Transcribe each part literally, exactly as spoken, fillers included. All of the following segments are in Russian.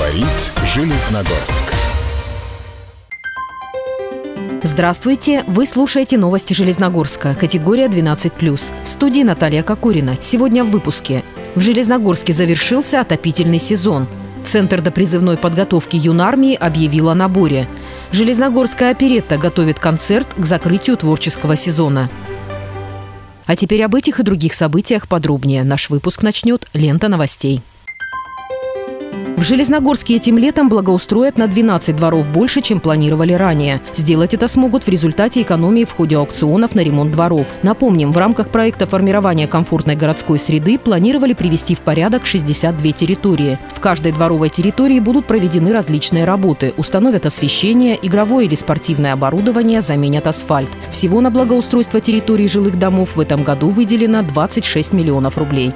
Говорит Железногорск. Здравствуйте! Вы слушаете новости Железногорска, категория двенадцать плюс. В студии Наталья Кокорина. Сегодня в выпуске. В Железногорске завершился отопительный сезон. Центр допризывной подготовки юнармии объявил о наборе. Железногорская оперетта готовит концерт к закрытию творческого сезона. А теперь об этих и других событиях подробнее. Наш выпуск начнет лента новостей. В Железногорске этим летом благоустроят на двенадцать дворов больше, чем планировали ранее. Сделать это смогут в результате экономии в ходе аукционов на ремонт дворов. Напомним, в рамках проекта формирования комфортной городской среды планировали привести в порядок шестьдесят две территории. В каждой дворовой территории будут проведены различные работы. Установят освещение, игровое или спортивное оборудование, заменят асфальт. Всего на благоустройство территорий жилых домов в этом году выделено двадцать шесть миллионов рублей.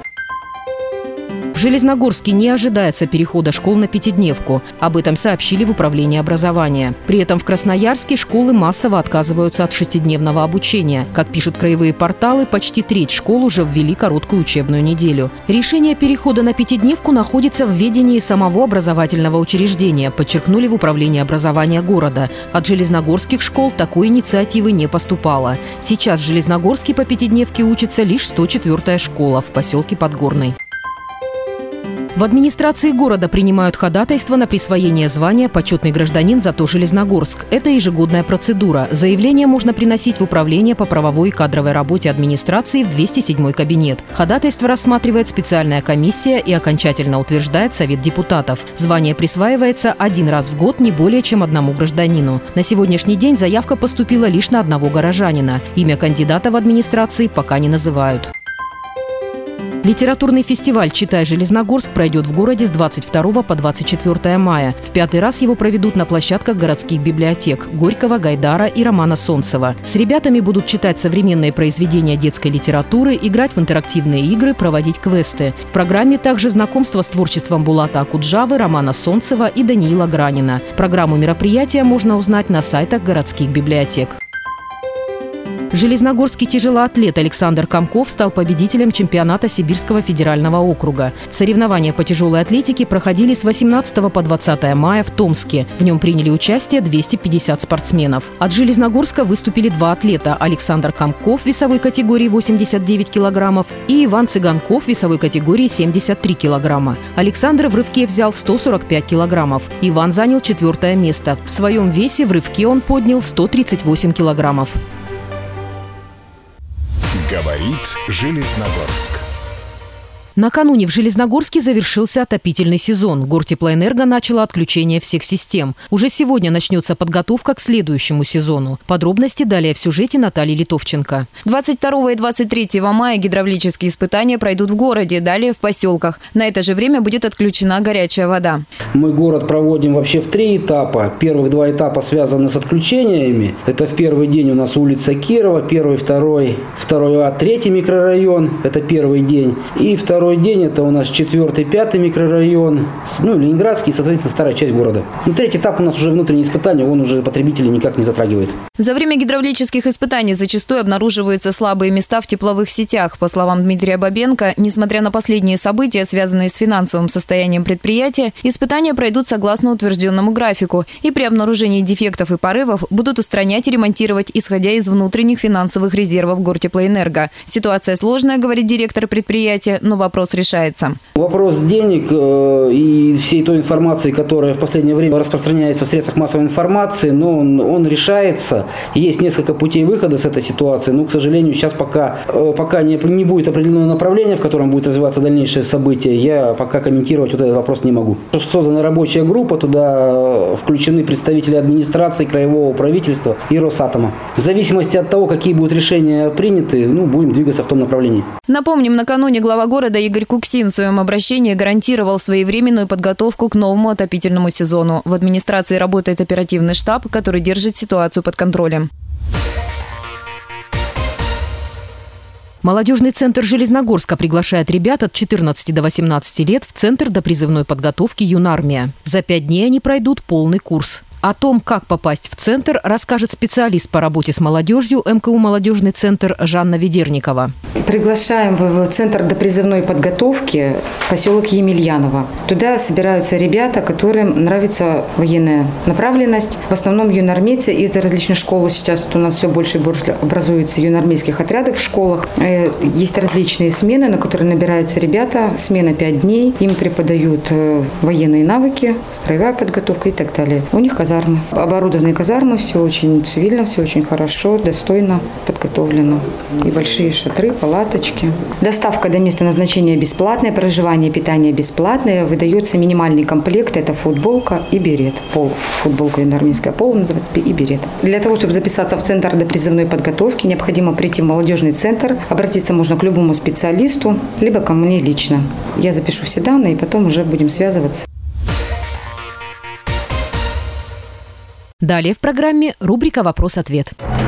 В Железногорске не ожидается перехода школ на пятидневку. Об этом сообщили в управлении образования. При этом в Красноярске школы массово отказываются от шестидневного обучения. Как пишут краевые порталы, почти треть школ уже ввели короткую учебную неделю. Решение перехода на пятидневку находится в ведении самого образовательного учреждения, подчеркнули в управлении образования города. От железногорских школ такой инициативы не поступало. Сейчас в Железногорске по пятидневке учится лишь сто четвёртая школа в поселке Подгорный. В администрации города принимают ходатайство на присвоение звания «Почетный гражданин ЗАТО Железногорск». Это ежегодная процедура. Заявление можно приносить в управление по правовой и кадровой работе администрации в двести седьмой кабинет. Ходатайство рассматривает специальная комиссия и окончательно утверждает Совет депутатов. Звание присваивается один раз в год не более чем одному гражданину. На сегодняшний день заявка поступила лишь на одного горожанина. Имя кандидата в администрации пока не называют. Литературный фестиваль «Читай Железногорск» пройдет в городе с двадцать второго по двадцать четвёртое мая. В пятый раз его проведут на площадках городских библиотек Горького, Гайдара и Романа Солнцева. С ребятами будут читать современные произведения детской литературы, играть в интерактивные игры, проводить квесты. В программе также знакомство с творчеством Булата Акуджавы, Романа Солнцева и Даниила Гранина. Программу мероприятия можно узнать на сайтах городских библиотек. Железногорский тяжелоатлет Александр Комков стал победителем чемпионата Сибирского федерального округа. Соревнования по тяжелой атлетике проходили с восемнадцатого по двадцатое мая в Томске. В нем приняли участие двести пятьдесят спортсменов. От Железногорска выступили два атлета – Александр Комков в весовой категории восемьдесят девять килограммов и Иван Цыганков в весовой категории семьдесят три килограмма. Александр в рывке взял сто сорок пять килограммов. Иван занял четвертое место. В своем весе в рывке он поднял сто тридцать восемь килограммов. Говорит Железногорск. Накануне в Железногорске завершился отопительный сезон. Гортеплоэнерго начало отключение всех систем. Уже сегодня начнется подготовка к следующему сезону. Подробности далее в сюжете Натальи Литовченко. двадцать второго и двадцать третьего мая гидравлические испытания пройдут в городе, далее в поселках. На это же время будет отключена горячая вода. Мы город проводим вообще в три этапа. Первых два этапа связаны с отключениями. Это в первый день у нас улица Кирова, первый, второй, второй А, третий микрорайон. Это первый день. И второй Второй день это у нас четвертый, пятый микрорайон, ну, Ленинградский, соответственно, старая часть города. Ну, третий этап у нас уже внутренние испытания, он уже потребителей никак не затрагивает. За время гидравлических испытаний зачастую обнаруживаются слабые места в тепловых сетях. По словам Дмитрия Бабенко, несмотря на последние события, связанные с финансовым состоянием предприятия, испытания пройдут согласно утвержденному графику и при обнаружении дефектов и порывов будут устранять и ремонтировать, исходя из внутренних финансовых резервов Гортеплоэнерго. Ситуация сложная, говорит директор предприятия, но вопрос Вопрос решается. Вопрос денег э, и всей той информации, которая в последнее время распространяется в средствах массовой информации, но он, он решается. Есть несколько путей выхода с этой ситуации, но, к сожалению, сейчас пока, э, пока не, не будет определенного направления, в котором будет развиваться дальнейшее событие, я пока комментировать вот этот вопрос не могу. Создана рабочая группа, туда включены представители администрации, краевого правительства и Росатома. В зависимости от того, какие будут решения приняты, ну, будем двигаться в том направлении. Напомним, накануне глава города Игорь Куксин в своем обращении гарантировал своевременную подготовку к новому отопительному сезону. В администрации работает оперативный штаб, который держит ситуацию под контролем. Молодежный центр Железногорска приглашает ребят от четырнадцати до восемнадцати лет в Центр допризывной подготовки «Юнармия». За пять дней они пройдут полный курс. О том, как попасть в центр, расскажет специалист по работе с молодежью эм ка у «Молодежный центр» Жанна Ведерникова. Приглашаем в Центр допризывной подготовки, поселок Емельяново. Туда собираются ребята, которым нравится военная направленность. В основном юноармейцы из различных школ. Сейчас тут у нас все больше и больше образуется юноармейских отрядов в школах. Есть различные смены, на которые набираются ребята. Смена пять дней. Им преподают военные навыки, строевая подготовка и так далее. У них казармы. Оборудованные казармы, все очень цивильно, все очень хорошо, достойно подготовлено. И большие шатры, палаточки. Доставка до места назначения бесплатная, проживание, питание бесплатное. Выдается минимальный комплект, это футболка и берет. Пол, футболка юноармейская, пол называется, и берет. Для того, чтобы записаться в Центр допризывной подготовки, необходимо прийти в молодежный центр. Обратиться можно к любому специалисту, либо ко мне лично. Я запишу все данные, и потом уже будем связываться. Далее в программе рубрика «Вопрос-ответ».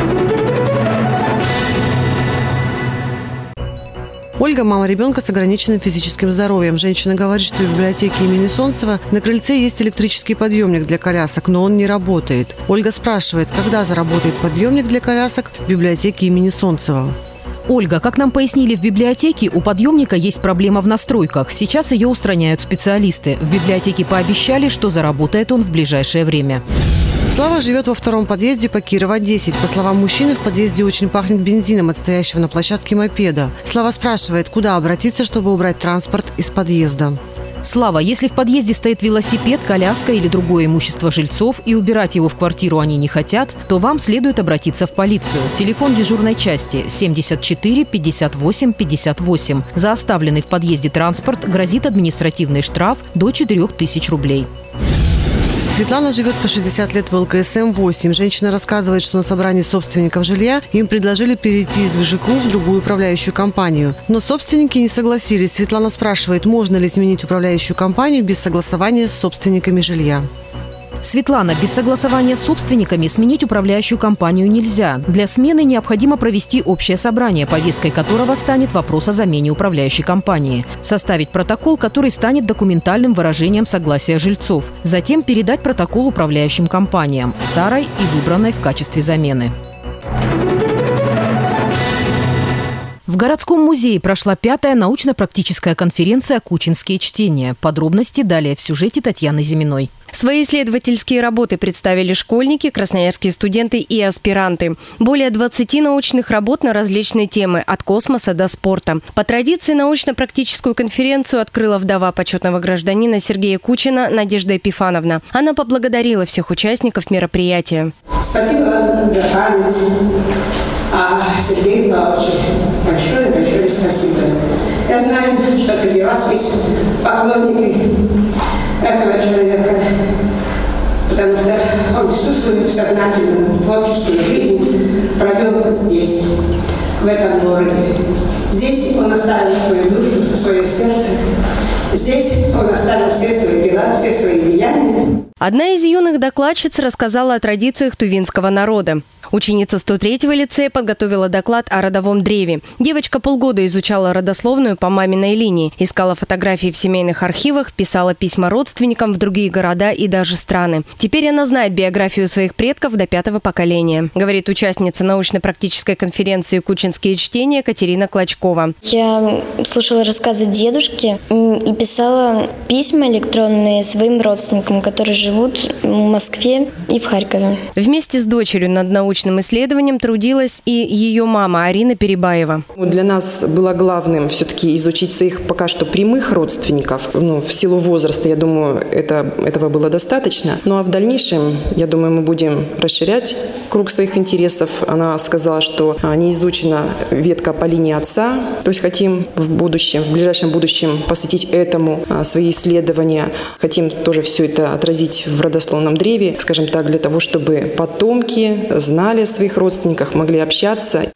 Ольга – мама ребенка с ограниченным физическим здоровьем. Женщина говорит, что в библиотеке имени Солнцева на крыльце есть электрический подъемник для колясок, но он не работает. Ольга спрашивает, когда заработает подъемник для колясок в библиотеке имени Солнцева. Ольга, как нам пояснили в библиотеке, у подъемника есть проблема в настройках. Сейчас ее устраняют специалисты. В библиотеке пообещали, что заработает он в ближайшее время. Слава живет во втором подъезде по Кирова, десять. По словам мужчины, в подъезде очень пахнет бензином от стоящего на площадке мопеда. Слава спрашивает, куда обратиться, чтобы убрать транспорт из подъезда. Слава, если в подъезде стоит велосипед, коляска или другое имущество жильцов и убирать его в квартиру они не хотят, то вам следует обратиться в полицию. Телефон дежурной части семьдесят четыре пятьдесят восемь пятьдесят восемь. За оставленный в подъезде транспорт грозит административный штраф до четырёх тысяч рублей. Светлана живет по шестьдесят лет в эл ка эс эм восемь. Женщина рассказывает, что на собрании собственников жилья им предложили перейти из ЖКУ в другую управляющую компанию. Но собственники не согласились. Светлана спрашивает, можно ли сменить управляющую компанию без согласования с собственниками жилья. Светлана, без согласования с собственниками сменить управляющую компанию нельзя. Для смены необходимо провести общее собрание, повесткой которого станет вопрос о замене управляющей компании. Составить протокол, который станет документальным выражением согласия жильцов. Затем передать протокол управляющим компаниям, старой и выбранной в качестве замены. В городском музее прошла пятая научно-практическая конференция «Кучинские чтения». Подробности далее в сюжете Татьяны Зиминой. Свои исследовательские работы представили школьники, красноярские студенты и аспиранты. Более двадцати научных работ на различные темы – от космоса до спорта. По традиции научно-практическую конференцию открыла вдова почетного гражданина Сергея Кучина Надежда Епифановна. Она поблагодарила всех участников мероприятия. Спасибо за память. А Сергею Павловичу большое-большое спасибо. Я знаю, что среди вас есть поклонники этого человека, потому что он всю свою сознательную творческую жизнь провел здесь, в этом городе. Здесь он оставил свою душу, свое сердце. Здесь он оставил все свои дела, все свои деяния. Одна из юных докладчиц рассказала о традициях тувинского народа. Ученица сто третьего лицея подготовила доклад о родовом древе. Девочка полгода изучала родословную по маминой линии, искала фотографии в семейных архивах, писала письма родственникам в другие города и даже страны. Теперь она знает биографию своих предков до пятого поколения, говорит участница научно-практической конференции «Кучинские чтения» Катерина Клочкова. Я слушала рассказы дедушки и писала письма электронные своим родственникам, которые живут в Москве и в Харькове. Вместе с дочерью над научным исследованием трудилась и ее мама Арина Перебаева. Для нас было главным все-таки изучить своих пока что прямых родственников. Ну, в силу возраста, я думаю, это, этого было достаточно. Ну а в дальнейшем, я думаю, мы будем расширять круг своих интересов. Она сказала, что не изучена ветка по линии отца. То есть хотим в будущем, в ближайшем будущем посвятить этому свои исследования. Хотим тоже все это отразить в родословном древе, скажем так, для того, чтобы потомки знали о своих родственниках, могли общаться.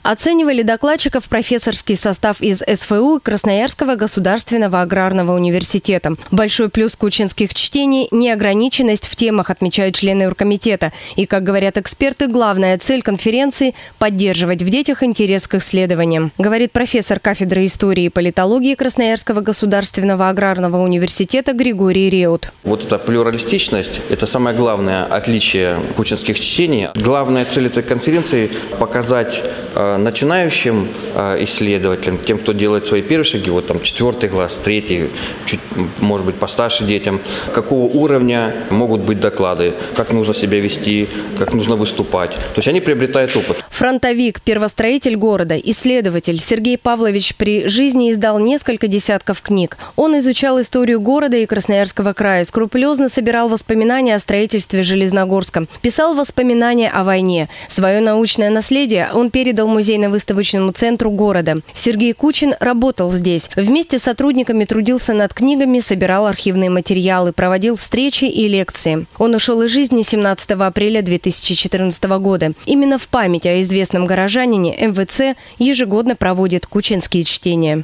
Оценивали докладчиков профессорский состав из эс эф у и Красноярского государственного аграрного университета. Большой плюс кучинских чтений – неограниченность в темах, отмечают члены оргкомитета. И, как говорят эксперты, главная цель конференции – поддерживать в детях интерес к исследованиям, говорит профессор кафедры истории и политологии Красноярского государственного аграрного университета Григорий Реут. Вот эта плюралистичность – это самое главное отличие кучинских чтений. Главная цель этой конференции – показать начинающим исследователям, тем, кто делает свои первые шаги, вот там четвертый класс, третий, чуть, может быть, постарше детям, какого уровня могут быть доклады, как нужно себя вести, как нужно выступать. То есть они приобретают опыт. Фронтовик, первостроитель города, исследователь Сергей Павлович при жизни издал несколько десятков книг. Он изучал историю города и Красноярского края, скрупулезно собирал воспоминания о строительстве Железногорска, писал воспоминания о войне. Свое научное наследие он передал музейно-выставочному центру города. Сергей Кучин работал здесь. Вместе с сотрудниками трудился над книгами, собирал архивные материалы, проводил встречи и лекции. Он ушел из жизни семнадцатого апреля две тысячи четырнадцатого года. Именно в память о известном горожанине эм вэ цэ ежегодно проводит кучинские чтения.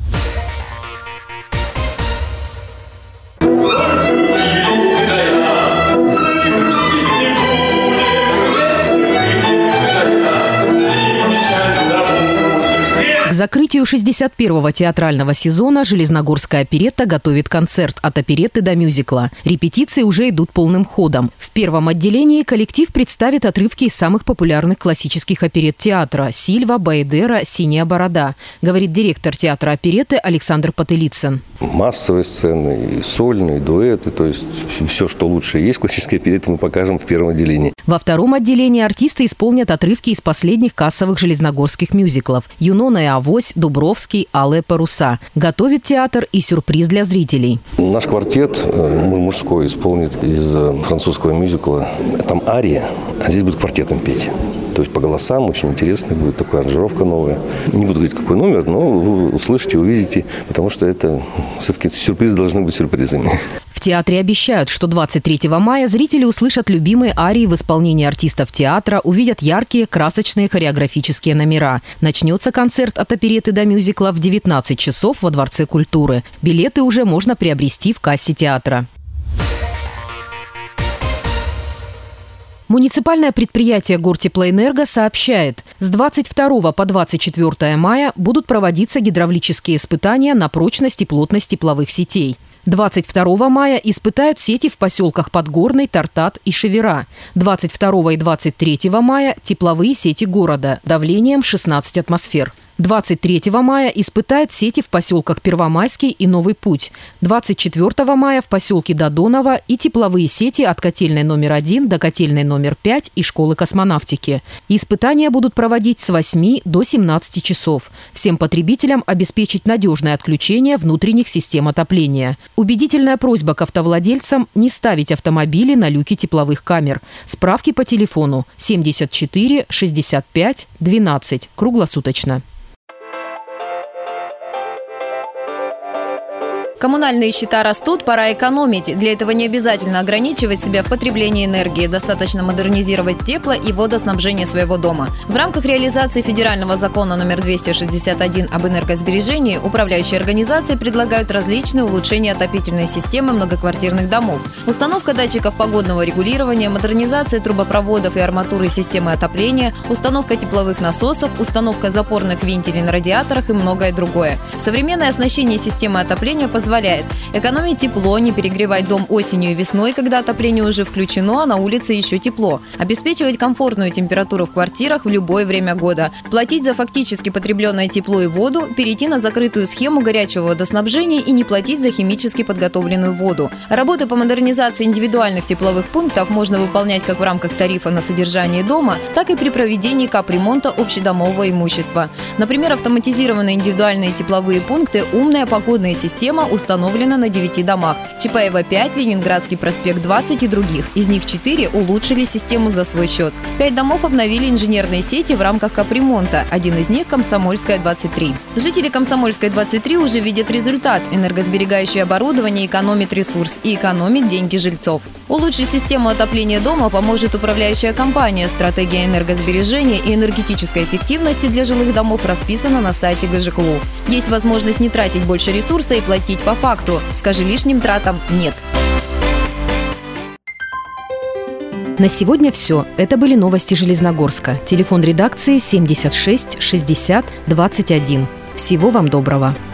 К закрытию шестьдесят первого театрального сезона Железногорская оперетта готовит концерт от оперетты до мюзикла. Репетиции уже идут полным ходом. В первом отделении коллектив представит отрывки из самых популярных классических оперетт театра «Сильва», «Баэдера», «Синяя борода», говорит директор театра оперетты Александр Потылицын. Массовые сцены, и сольные, и дуэты, то есть все, что лучше есть в классической оперетте, мы покажем в первом отделении. Во втором отделении артисты исполнят отрывки из последних кассовых железногорских мюзиклов «Юнона и Авось», «Дубровский», «Алые паруса». Готовит театр и сюрприз для зрителей. Наш квартет мужской исполнит из французского мюзикла. Там ария, а здесь будет квартетом петь. То есть по голосам очень интересно будет, такая аранжировка новая. Не буду говорить, какой номер, но вы услышите, увидите, потому что это все-таки сюрпризы должны быть сюрпризами. В театре обещают, что двадцать третьего мая зрители услышат любимые арии в исполнении артистов театра, увидят яркие, красочные хореографические номера. Начнется концерт от оперетты до мюзикла в девятнадцать часов во Дворце культуры. Билеты уже можно приобрести в кассе театра. Муниципальное предприятие «Гортеплоэнерго» сообщает, с двадцать второго по двадцать четвёртое мая будут проводиться гидравлические испытания на прочность и плотность тепловых сетей. двадцать второго мая испытают сети в поселках Подгорный, Тартат и Шевера. двадцать второго и двадцать третьего мая – тепловые сети города давлением шестнадцать атмосфер. двадцать третьего мая испытают сети в поселках Первомайский и Новый Путь. двадцать четвёртого мая в поселке Додоново и тепловые сети от котельной номер один до котельной номер пять и школы космонавтики. Испытания будут проводить с восьми до семнадцати часов. Всем потребителям обеспечить надежное отключение внутренних систем отопления. Убедительная просьба к автовладельцам не ставить автомобили на люки тепловых камер. Справки по телефону семьдесят четыре шестьдесят пять двенадцать круглосуточно. Коммунальные счета растут, пора экономить. Для этого не обязательно ограничивать себя в потреблении энергии. Достаточно модернизировать тепло- и водоснабжение своего дома. В рамках реализации федерального закона номер двести шестьдесят один об энергосбережении управляющие организации предлагают различные улучшения отопительной системы многоквартирных домов. Установка датчиков погодного регулирования, модернизация трубопроводов и арматуры системы отопления, установка тепловых насосов, установка запорных вентилей на радиаторах и многое другое. Современное оснащение системы отопления позволяет позволяет экономить тепло, не перегревать дом осенью и весной, когда отопление уже включено, а на улице еще тепло, обеспечивать комфортную температуру в квартирах в любое время года, платить за фактически потребленное тепло и воду, перейти на закрытую схему горячего водоснабжения и не платить за химически подготовленную воду. Работы по модернизации индивидуальных тепловых пунктов можно выполнять как в рамках тарифа на содержание дома, так и при проведении капремонта общедомового имущества. Например, автоматизированные индивидуальные тепловые пункты «Умная погодная система» установлена на девяти домах. Чапаева пять, Ленинградский проспект двадцать и других. Из них четыре улучшили систему за свой счет. Пять домов обновили инженерные сети в рамках капремонта. Один из них – Комсомольская двадцать три. Жители Комсомольской двадцать три уже видят результат. Энергосберегающее оборудование экономит ресурс и экономит деньги жильцов. Улучшить систему отопления дома поможет управляющая компания. Стратегия энергосбережения и энергетической эффективности для жилых домов расписана на сайте гэ жэ ка у. Есть возможность не тратить больше ресурса и платить по факту. Скажи лишним тратам «нет». На сегодня все. Это были новости Железногорска. Телефон редакции семьдесят шесть шестьдесят двадцать один. Всего вам доброго.